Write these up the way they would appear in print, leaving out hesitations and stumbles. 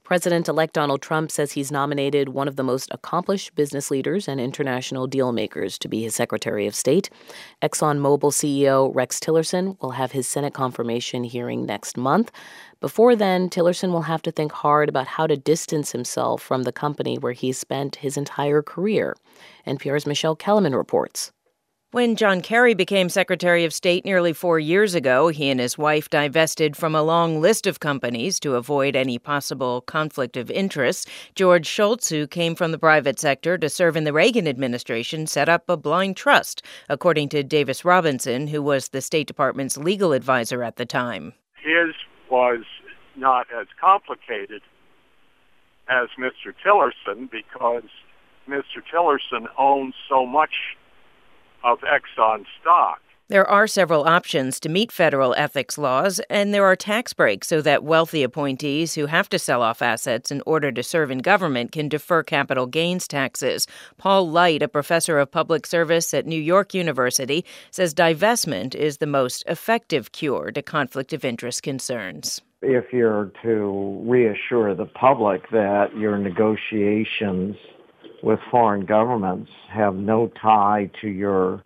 President-elect Donald Trump says he's nominated one of the most accomplished business leaders and international deal makers to be his Secretary of State. ExxonMobil CEO Rex Tillerson will have his Senate confirmation hearing next month. Before then, Tillerson will have to think hard about how to distance himself from the company where he's spent his entire career. NPR's Michelle Kellerman reports. When John Kerry became Secretary of State nearly 4 years ago, he and his wife divested from a long list of companies to avoid any possible conflict of interest. George Shultz, who came from the private sector to serve in the Reagan administration, set up a blind trust, according to Davis Robinson, who was the State Department's legal advisor at the time. His was not as complicated as Mr. Tillerson because Mr. Tillerson owns so much of Exxon stock. There are several options to meet federal ethics laws, and there are tax breaks so that wealthy appointees who have to sell off assets in order to serve in government can defer capital gains taxes. Paul Light, a professor of public service at New York University, says divestment is the most effective cure to conflict of interest concerns. If you're to reassure the public that your negotiations with foreign governments have no tie to your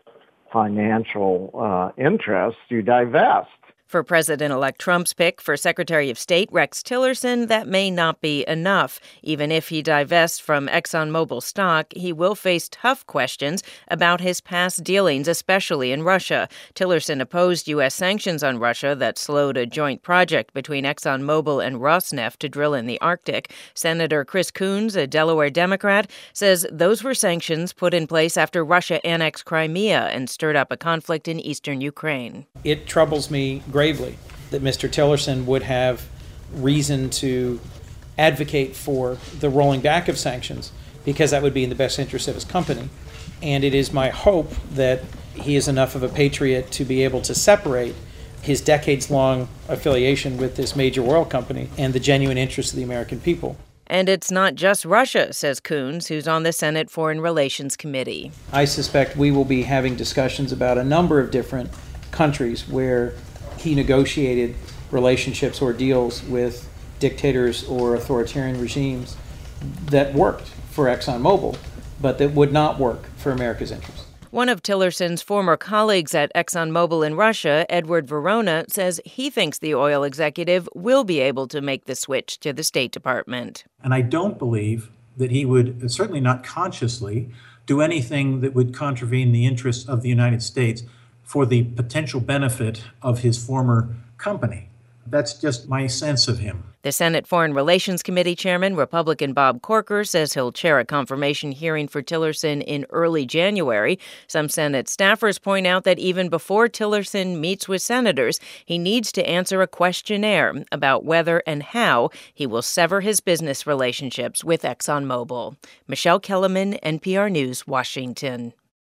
financial interests, you divest. For President-elect Trump's pick for Secretary of State Rex Tillerson, that may not be enough. Even if he divests from ExxonMobil stock, he will face tough questions about his past dealings, especially in Russia. Tillerson opposed U.S. sanctions on Russia that slowed a joint project between ExxonMobil and Rosneft to drill in the Arctic. Senator Chris Coons, a Delaware Democrat, says those were sanctions put in place after Russia annexed Crimea and stirred up a conflict in eastern Ukraine. It troubles me gravely that Mr. Tillerson would have reason to advocate for the rolling back of sanctions because that would be in the best interest of his company. And it is my hope that he is enough of a patriot to be able to separate his decades-long affiliation with this major oil company and the genuine interests of the American people. And it's not just Russia, says Coons, who's on the Senate Foreign Relations Committee. I suspect we will be having discussions about a number of different countries where he negotiated relationships or deals with dictators or authoritarian regimes that worked for ExxonMobil, but that would not work for America's interests. One of Tillerson's former colleagues at ExxonMobil in Russia, Edward Verona, says he thinks the oil executive will be able to make the switch to the State Department. And I don't believe that he would, certainly not consciously, do anything that would contravene the interests of the United States for the potential benefit of his former company. That's just my sense of him. The Senate Foreign Relations Committee chairman, Republican Bob Corker, says he'll chair a confirmation hearing for Tillerson in early January. Some Senate staffers point out that even before Tillerson meets with senators, he needs to answer a questionnaire about whether and how he will sever his business relationships with ExxonMobil. Michelle Kellerman, NPR News, Washington.